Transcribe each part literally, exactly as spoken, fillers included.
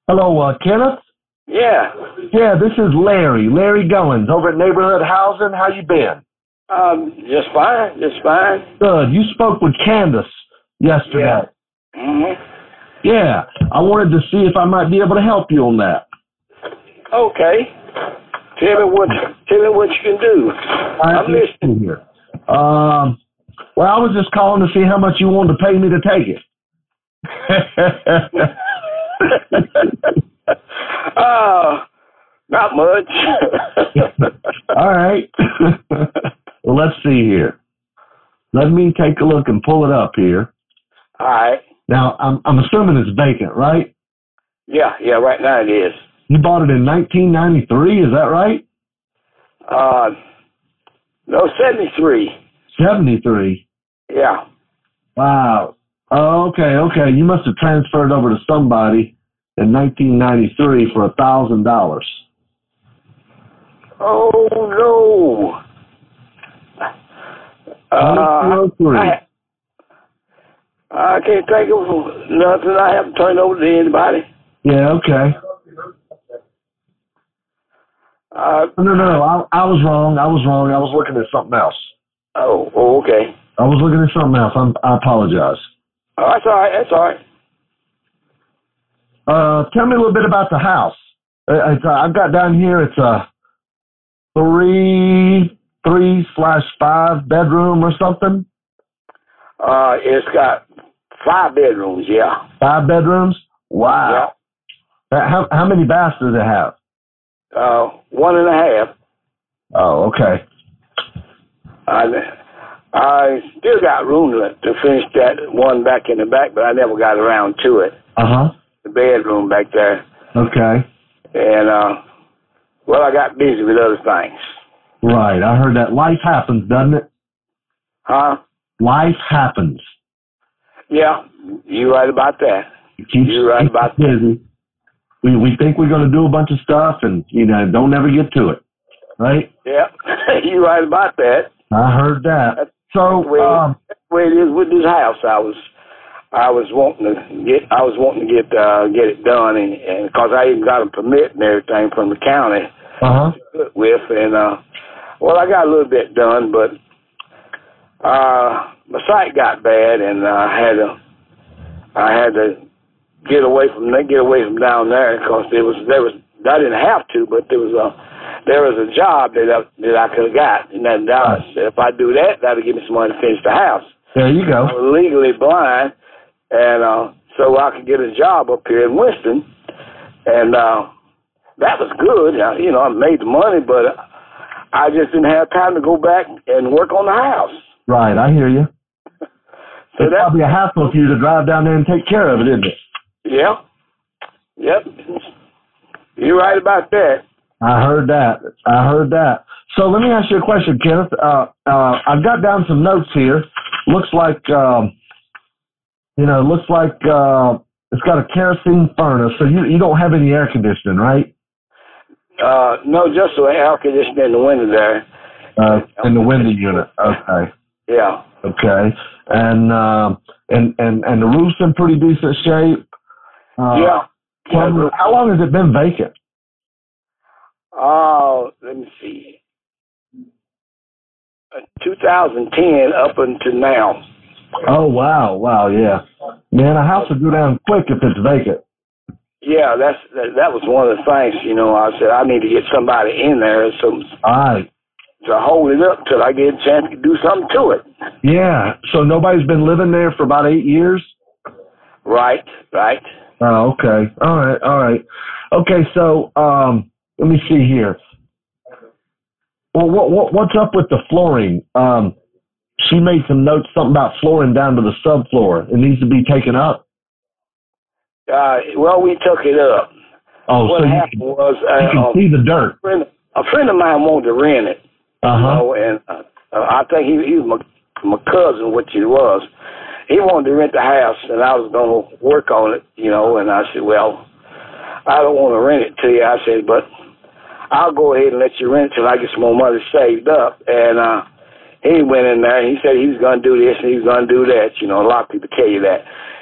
Hello, uh, Kenneth? Yeah. Yeah, this is Larry. Larry Goins over at Neighborhood Housing. How you been? Um, just fine. Just fine. Good. You spoke with Candace yesterday. Yeah. Mm-hmm. Yeah. I wanted to see if I might be able to help you on that. Okay. Tell me what. Tell me what you can do. All right, I'm listening. here. Um. Well, I was just calling to see how much you wanted to pay me to take it. uh, not much. All right. Well, let's see here. Let me take a look and pull it up here. All right. Now, I'm I'm assuming it's vacant, right? Yeah, yeah. Right now it is. You bought it in nineteen ninety-three, is that right? Uh, no, seventy-three. seventy-three. Yeah. Wow. Oh, okay, okay. You must have transferred over to somebody in nineteen ninety-three for a thousand dollars. Oh no. Uh, I, I can't think of nothing I haven't turned over to anybody. Yeah, okay. Uh, no, no, no. I, I was wrong. I was wrong. I was looking at something else. Oh, oh okay. I was looking at something else. I'm, I apologize. Oh, that's all right. That's all right. Uh, tell me a little bit about the house. Uh, it's, uh, I've got down here. It's a three, three slash five bedroom or something. Uh, it's got five bedrooms. Yeah. Five bedrooms. Wow. Yeah. Uh, how how many baths does it have? Uh, one and a half. Oh, okay. I I still got room to, to finish that one back in the back, but I never got around to it. Uh huh. The bedroom back there. Okay. And uh, well, I got busy with other things. Right. I heard that. Life happens, doesn't it? Huh? Life happens. Yeah, you're right about that. It keeps, you're right keeps about busy. that. We we think we're going to do a bunch of stuff, and you know, don't ever get to it. Right? Yeah, you're right about that. I heard that. That's, so that's the, way, um, that's the way it is with this house. I was, I was wanting to get, I was wanting to get, uh, get it done, and and because I even got a permit and everything from the county. Uh huh. With and uh, well, I got a little bit done, but uh, my sight got bad, and uh, I had to, I had to get away from, get away from down there because there was, there was, I didn't have to, but there was a. There was a job that I, that I could have got, and then I said, if I do that, that'll give me some money to finish the house. There you go. I was legally blind, and uh, so I could get a job up here in Winston, and uh, that was good. I, you know, I made the money, but I just didn't have time to go back and work on the house. Right, I hear you. So it's that, probably a hassle for you to drive down there and take care of it, isn't it? Yeah. Yep. You're right about that. I heard that. I heard that. So let me ask you a question, Kenneth. Uh, uh, I've got down some notes here. Looks like, um, you know, looks like uh, it's got a kerosene furnace. So you you don't have any air conditioning, right? Uh, no, just the air conditioning in the window there. Uh, in the window unit. Okay. Yeah. Okay. And um, and and and the roof's in pretty decent shape. Uh, yeah. How, yeah. how long has it been vacant? Oh, let me see. Uh, two thousand ten up until now. Oh, wow. Wow, yeah. Man, a house will go down quick if it's vacant. Yeah, that's that, that was one of the things, you know, I said I need to get somebody in there so, All right. to hold it up till I get a chance to do something to it. Yeah, so nobody's been living there for about eight years? Right, right. Oh, okay. All right, all right. Okay, so um, let me see here. Well, what, what what's up with the flooring? Um, she made some notes, something about flooring down to the subfloor. It needs to be taken up? Uh, well, we took it up. Oh, what so happened you can, was uh, you can um, see the dirt. A friend, a friend of mine wanted to rent it. Uh-huh. You know, and uh, I think he, he was my, my cousin, which he was. He wanted to rent the house, and I was going to work on it, you know, and I said, well, I don't want to rent it to you. I said, but I'll go ahead and let you rent it till I get some more money saved up. And uh, he went in there, and he said he was going to do this and he was going to do that. You know, a lot of people tell you that.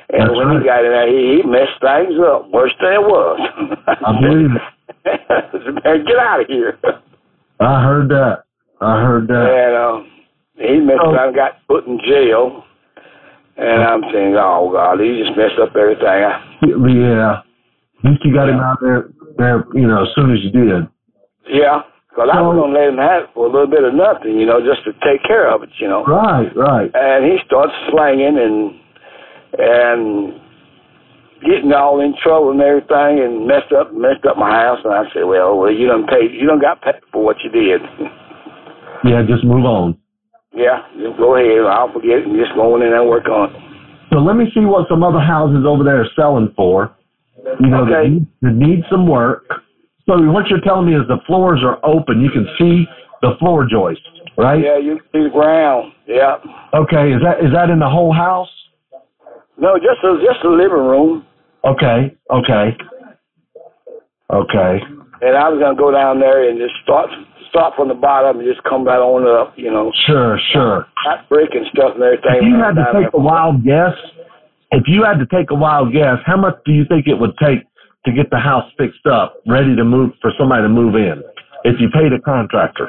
And That's when right. he got in there, he, he messed things up worse than it was. I believe it. Man, get out of here. I heard that. I heard that. And uh, he messed Oh. around and got put in jail. And I'm saying, oh, God, he just messed up everything. I, Yeah. At least you got him Yeah. out there, there, you know, as soon as you did. yeah, because I was So- going to let him have it for a little bit of nothing, you know, just to take care of it, you know. Right, right. And he starts slanging and and getting all in trouble and everything, and messed up messed up my house. And I said, well, well, you done paid, you done got paid for what you did. Yeah, just move on. Yeah, just go ahead. I'll forget it and just go in there and work on it. So let me see what some other houses over there are selling for. You know, that, Okay. need, that need some work. So what you're telling me is the floors are open. You can see the floor joist, right? Yeah, you can see the ground. Yeah. Okay. Is that is that in the whole house? No, just a just a living room. Okay. Okay. Okay. And I was gonna go down there and just start start from the bottom and just come right on up, you know. Sure. Sure. Hot brick and stuff and everything. If you had to down take a there. wild guess, if you had to take a wild guess, how much do you think it would take to get the house fixed up, ready to move for somebody to move in, if you paid a contractor?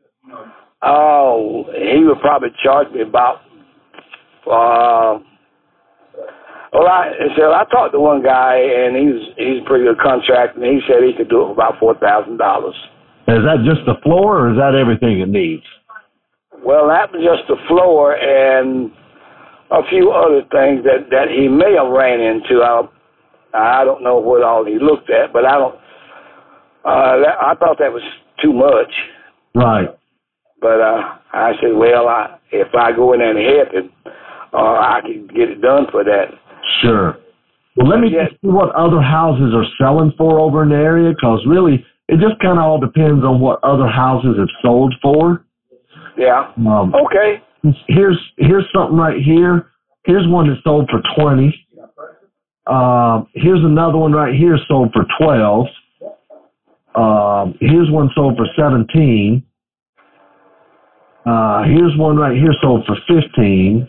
Oh, he would probably charge me about. Uh, well, I so I talked to one guy and he's he's a pretty good contractor, and he said he could do it for about four thousand dollars. Is that just the floor, or is that everything it needs? Well, that was just the floor and a few other things that, that he may have ran into. I, I don't know what all he looked at, but I don't. Uh, that, I thought that was too much. Right. But uh, I said, well, I, if I go in there and help him, uh, I can get it done for that. Sure. Well, let me Yeah. just see what other houses are selling for over in the area, because really, it just kind of all depends on what other houses have sold for. Yeah. Um, Okay. Here's here's something right here. Here's one that sold for twenty. Um, here's another one right here sold for twelve. Um, here's one sold for seventeen. Uh, here's one right here sold for fifteen.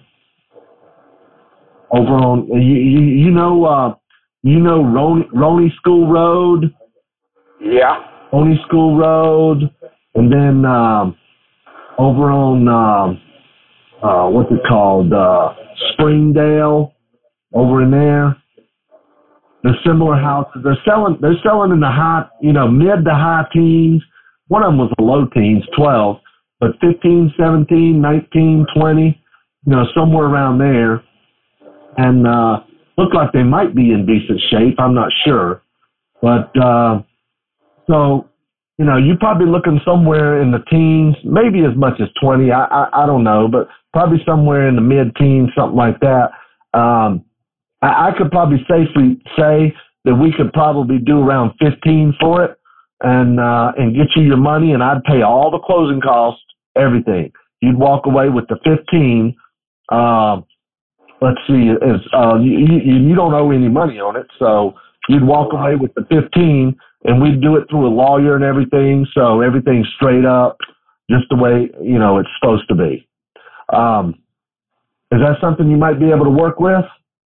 Over on you you, you know uh, you know Roney, Roney School Road, Yeah. Roney School Road, and then um, over on um, uh, what's it called uh, Springdale, over in there. They're similar houses. They're selling. They're selling in the high, you know, mid to high teens. One of them was the low teens, twelve, but fifteen, seventeen, nineteen, twenty, you know, somewhere around there. And uh, look like they might be in decent shape. I'm not sure, but uh, so you know, you're probably looking somewhere in the teens, maybe as much as twenty. I I, I don't know, but probably somewhere in the mid teens, something like that. Um, I, I could probably safely say that we could probably do around fifteen for it, and uh, and get you your money, and I'd pay all the closing costs, everything. You'd walk away with the fifteen. Uh, let's see, is uh, you, you you don't owe any money on it, so you'd walk away with the fifteen, and we'd do it through a lawyer and everything, so everything's straight up, just the way you know it's supposed to be. Um, is that something you might be able to work with?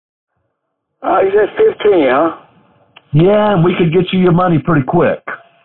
Uh, you said fifteen, huh? Yeah, and we could get you your money pretty quick.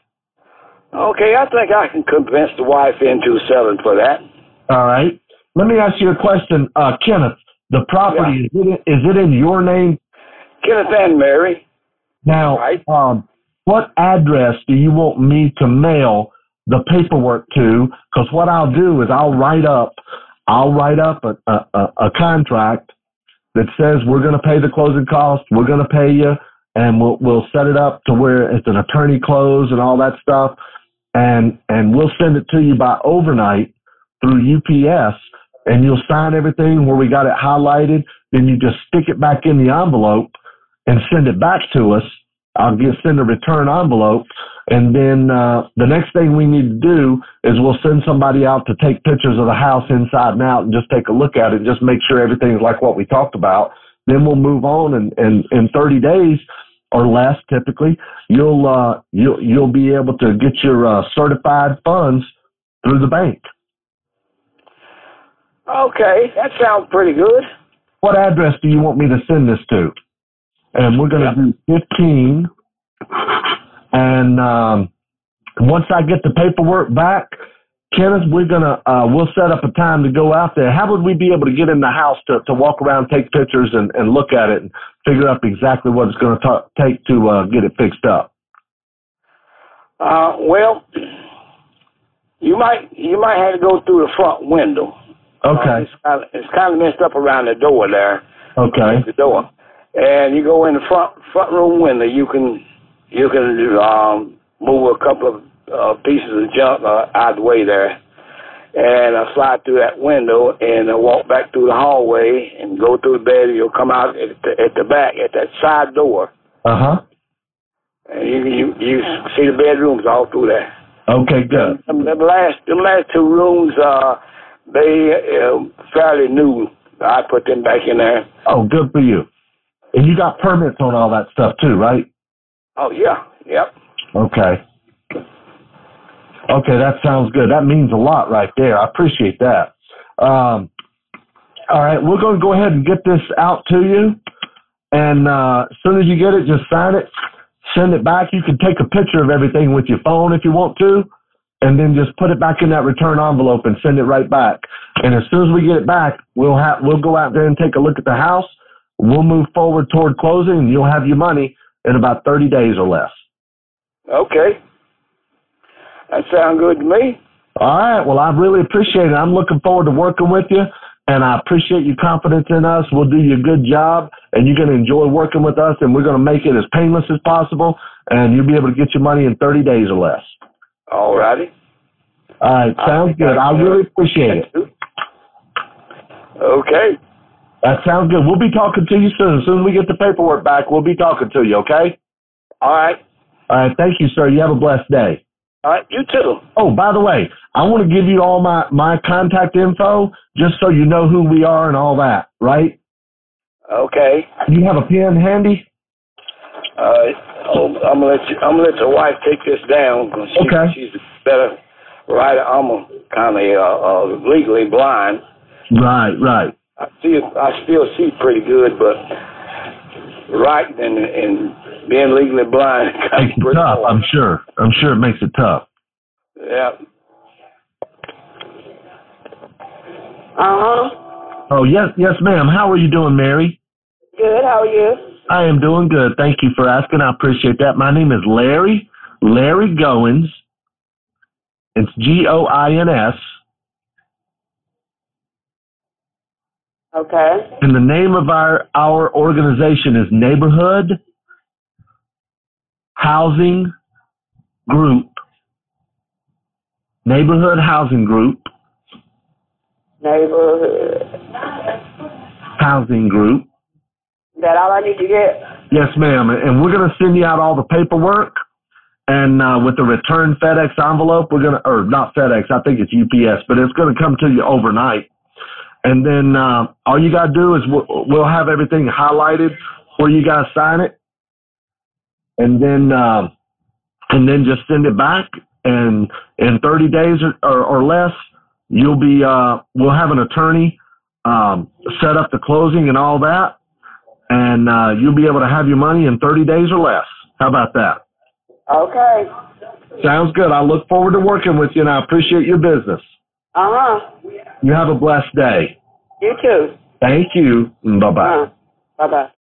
Okay, I think I can convince the wife into selling for that. All right. Let me ask you a question, uh, Kenneth. The property, Yeah. is, it, is it in your name? Kenneth and Mary. Now, Right. um, what address do you want me to mail the paperwork to? Because what I'll do is I'll write up, I'll write up a, a, a, a contract that says we're going to pay the closing costs, we're going to pay you, and we'll we'll set it up to where it's an attorney close and all that stuff, and and we'll send it to you by overnight through U P S, and you'll sign everything where we got it highlighted. Then you just stick it back in the envelope and send it back to us. I'll get send a return envelope, and then uh, the next thing we need to do is we'll send somebody out to take pictures of the house inside and out, and just take a look at it, and just make sure everything's like what we talked about. Then we'll move on, and, and in thirty days or less, typically, you'll uh, you'll you'll be able to get your uh, certified funds through the bank. Okay, that sounds pretty good. what address do you want me to send this to? And we're going to Yep. do fifteen. And um, once I get the paperwork back, Kenneth, we're gonna uh, we'll set up a time to go out there. How would we be able to get in the house to, to walk around, take pictures, and, and look at it and figure out exactly what it's going to take to uh, get it fixed up? Uh, well, you might you might have to go through the front window. Okay. Uh, it's kind of it's kind of messed up around the door there. Okay. The door, and you go in the front front room window. You can you can um, move a couple of uh, pieces of junk uh, out of the way there, and uh, slide through that window and uh, walk back through the hallway and go through the bed. You'll come out at the, at the back at that side door. Uh huh. And you you you see the bedrooms all through there. Okay, good. The, the last the last two rooms, uh, they uh, fairly new. I put them back in there. Oh, good for you. And you got permits on all that stuff too, right? Oh yeah, yep. Okay. Okay, that sounds good. That means a lot right there. I appreciate that. Um, all right, we're going to go ahead and get this out to you. And uh, as soon as you get it, just sign it, send it back. You can take a picture of everything with your phone if you want to, and then just put it back in that return envelope and send it right back. And as soon as we get it back, we'll have we'll go out there and take a look at the house. We'll move forward toward closing, and you'll have your money in about thirty days or less. Okay. That sounds good to me. All right. Well, I really appreciate it. I'm looking forward to working with you, and I appreciate your confidence in us. We'll do you a good job, and you're going to enjoy working with us, and we're going to make it as painless as possible, and you'll be able to get your money in thirty days or less. All righty. All right. Sounds good. I really appreciate it. Okay. That sounds good. We'll be talking to you soon. As soon as we get the paperwork back, we'll be talking to you, okay? All right. All right. Thank you, sir. You have a blessed day. All right. You too. Oh, by the way, I want to give you all my, my contact info just so you know who we are and all that, right? Okay. You have a pen handy? Uh, oh, I'm gonna let you, I'm gonna let your wife take this down. 'Cause she, Okay. She's a better writer. I'm kind of uh, uh, legally blind. Right, right. I see. I still see pretty good, but writing and and being legally blind is Makes it pretty tough, hard. I'm sure. I'm sure it makes it tough. Yeah. Uh-huh. Oh, yes, yes, ma'am. How are you doing, Mary? Good, how are you? I am doing good. Thank you for asking. I appreciate that. My name is Larry, Larry Goins. It's G O I N S. Okay. And the name of our, our organization is Neighborhood Housing Group. Neighborhood Housing Group. Neighborhood. Housing Group. That all I need to get? Yes, ma'am. And we're going to send you out all the paperwork. And uh, with the return FedEx envelope, we're going to, or not FedEx, I think it's U P S, but it's going to come to you overnight. And then uh, all you got to do is we'll, we'll have everything highlighted where you guys sign it. And then uh, and then just send it back. And in thirty days or, or, or less, you'll be, uh, we'll have an attorney um, set up the closing and all that. And uh, you'll be able to have your money in thirty days or less. How about that? Okay. Sounds good. I look forward to working with you, and I appreciate your business. Uh-huh. You have a blessed day. You too. Thank you. Bye-bye. Uh-huh. Bye-bye.